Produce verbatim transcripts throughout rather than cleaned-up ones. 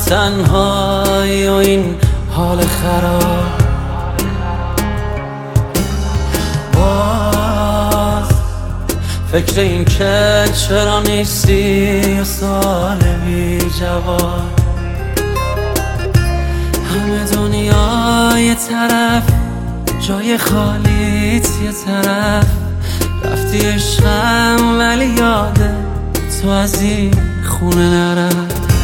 تنهایی و این حال خراب، باز فکر این که چرا نیستی و سال بی جواب. همه دنیا یه طرف، جای خالیت یه طرف، رفتی عشقم ولی یاده تو از این خونه نرفت.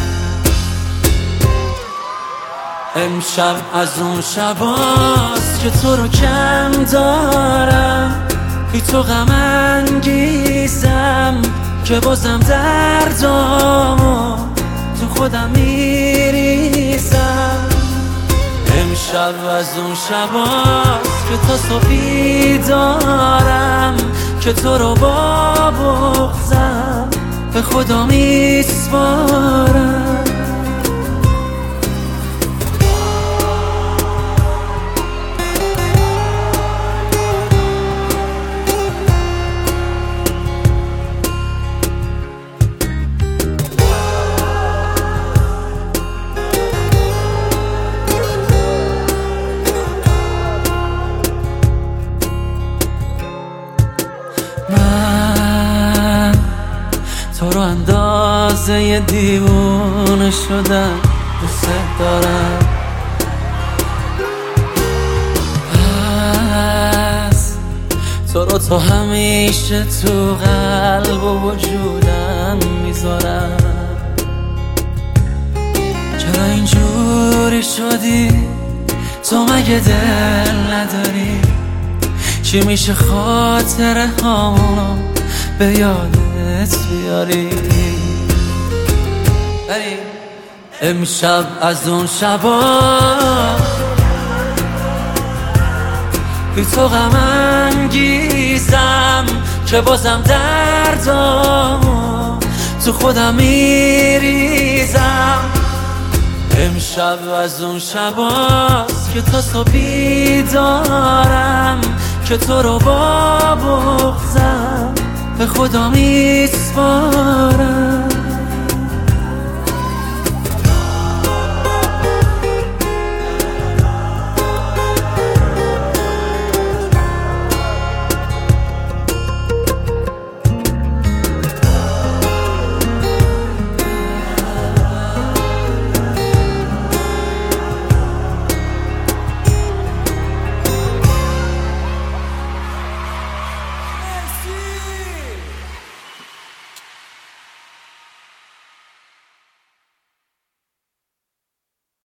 امشب از اون شباست که تو رو کم دارم، بی تو غم انگیزم که بازم دردامو تو خودم میریزم. امشب از اون شباست که تا صبحی دارم، که تو رو با بغضم به خدا میسپارم. من تو رو اندازه یه دیوونه شدم، دوست دارم. پس تو رو تا همیشه تو قلب و وجودم میذارم. چرا اینجوری شدی؟ تو مگه دل نداری؟ چی میشه خاطره هامونو به یادت بیاری؟ امشب از اون شبا بی تو غم انگیزم که بازم دردامو تو خودم میریزم. امشب از اون شباست که تا صبحی دارم، که تو رو با بغضم به خدا میسپارم.